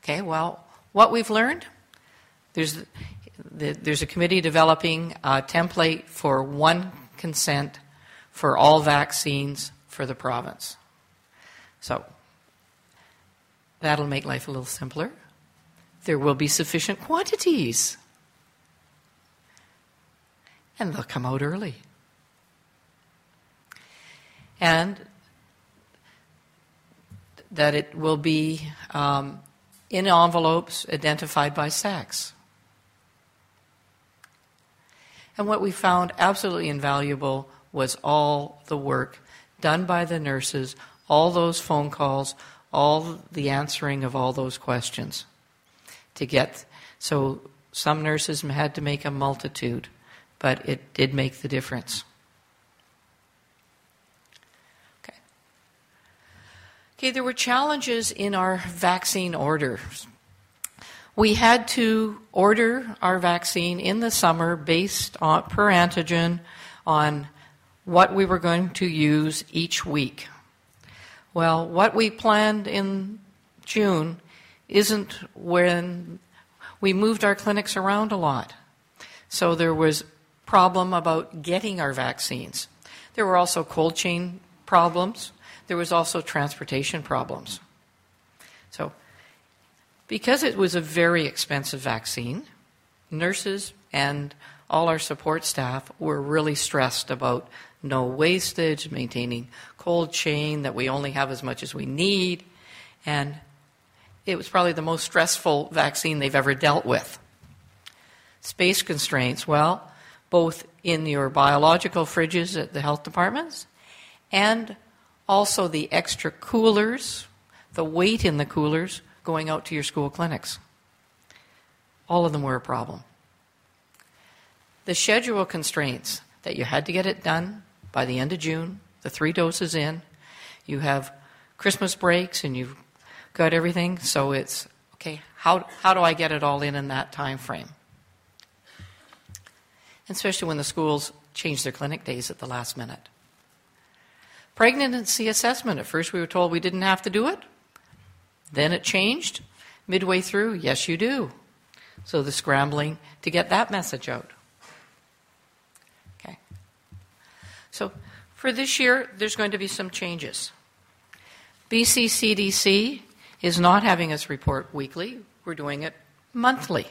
Okay, well, what we've learned, there's a committee developing a template for one consent for all vaccines for the province. So that'll make life a little simpler. There will be sufficient quantities. And they'll come out early. And that it will be in envelopes identified by sex. And what we found absolutely invaluable was all the work done by the nurses, all those phone calls, all the answering of all those questions to get. So some nurses had to make a multitude, but it did make the difference. Okay, there were challenges in our vaccine orders. We had to order our vaccine in the summer based on per antigen on what we were going to use each week. Well, what we planned in June isn't when we moved our clinics around a lot. So there was problem about getting our vaccines. There were also cold chain problems. There was also transportation problems. So, because it was a very expensive vaccine, nurses and all our support staff were really stressed about no wastage, maintaining cold chain, that we only have as much as we need, and it was probably the most stressful vaccine they've ever dealt with. Space constraints, well, both in your biological fridges at the health departments and also the extra coolers, the weight in the coolers going out to your school clinics. All of them were a problem. The schedule constraints, that you had to get it done by the end of June, the 3 doses in. You have Christmas breaks and you've got everything, so it's, okay, how do I get it all in that time frame? Especially when the schools change their clinic days at the last minute. Pregnancy assessment. At first we were told we didn't have to do it. Then it changed. Midway through, yes you do. So the scrambling to get that message out. Okay. So for this year, there's going to be some changes. BC CDC is not having us report weekly. We're doing it monthly.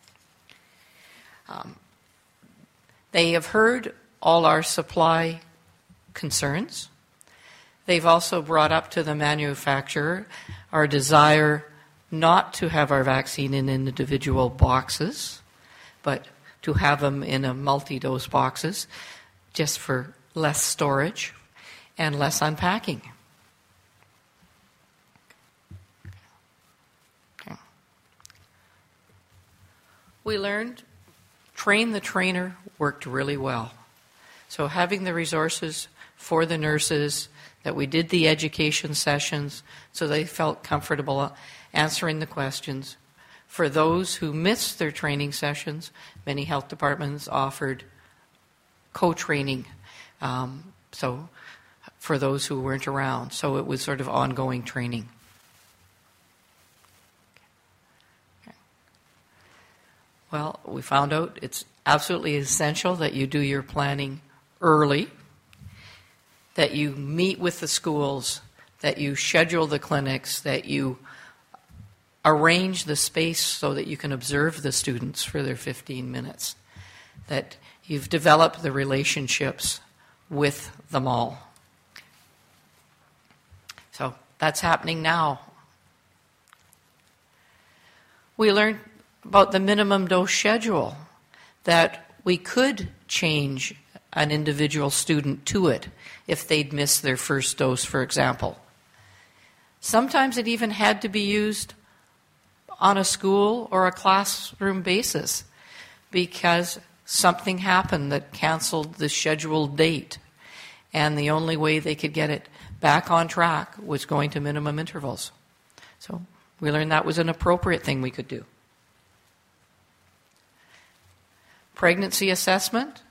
They have heard all our supply concerns. They've also brought up to the manufacturer our desire not to have our vaccine in individual boxes, but to have them in a multi-dose boxes, just for less storage and less unpacking. Okay. We learned train the trainer worked really well. So having the resources for the nurses, that we did the education sessions so they felt comfortable answering the questions. For those who missed their training sessions, many health departments offered co-training, so for those who weren't around. So it was sort of ongoing training. Okay. Well, we found out it's absolutely essential that you do your planning early, that you meet with the schools, that you schedule the clinics, that you arrange the space so that you can observe the students for their 15 minutes, that you've developed the relationships with them all. So that's happening now. We learned about the minimum dose schedule, that we could change an individual student to it if they'd missed their first dose, for example. Sometimes it even had to be used on a school or a classroom basis because something happened that canceled the scheduled date, and the only way they could get it back on track was going to minimum intervals. So we learned that was an appropriate thing we could do. Pregnancy assessment.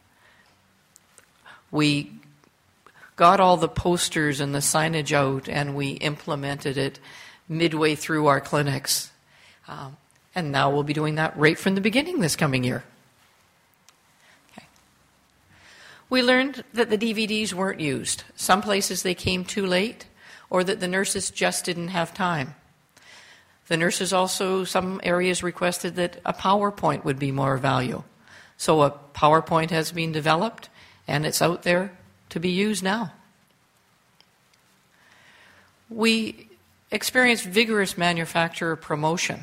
We got all the posters and the signage out, and we implemented it midway through our clinics. And now we'll be doing that right from the beginning this coming year. Okay. We learned that the DVDs weren't used. Some places they came too late, or that the nurses just didn't have time. The nurses also, some areas requested that a PowerPoint would be more value. So a PowerPoint has been developed, and it's out there to be used now. We experienced vigorous manufacturer promotion.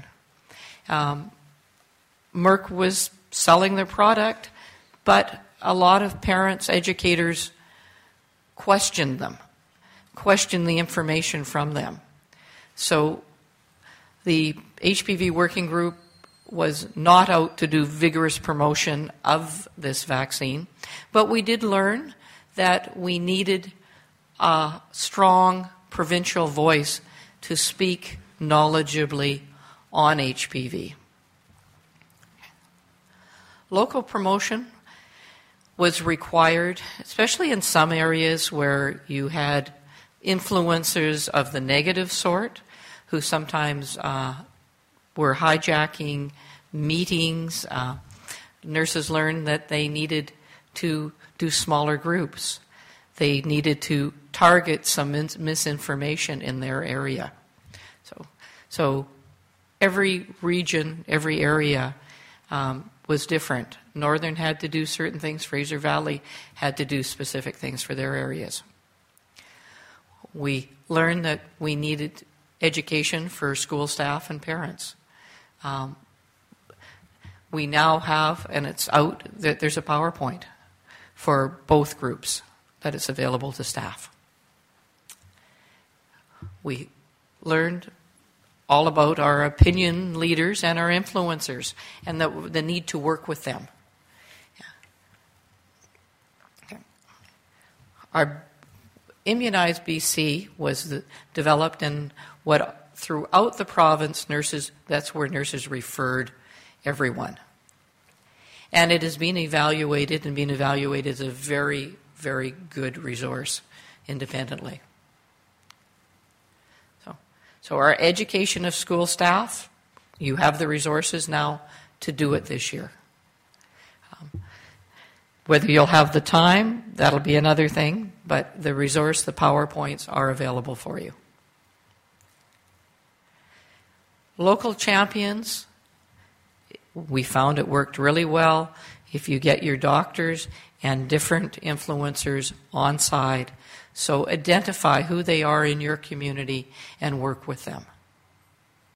Merck was selling their product, but a lot of parents, educators questioned them, questioned the information from them. So the HPV working group was not out to do vigorous promotion of this vaccine, but we did learn that we needed a strong provincial voice to speak knowledgeably on HPV. Local promotion was required, especially in some areas where you had influencers of the negative sort who sometimes were hijacking meetings. Nurses learned that they needed to do smaller groups. They needed to target some misinformation in their area. So every region, every area was different. Northern had to do certain things. Fraser Valley had to do specific things for their areas. We learned that we needed education for school staff and parents. We now have, and it's out, that there's a PowerPoint for both groups that is available to staff. We learned all about our opinion leaders and our influencers and the need to work with them. Okay. Our Immunize BC was developed, and what throughout the province, nurses, that's where nurses referred everyone. And it has been evaluated as a very, very good resource independently. So our education of school staff, you have the resources now to do it this year. Whether you'll have the time, that'll be another thing, but the resource, the PowerPoints, are available for you. Local champions, we found it worked really well if you get your doctors and different influencers on side. So identify who they are in your community and work with them.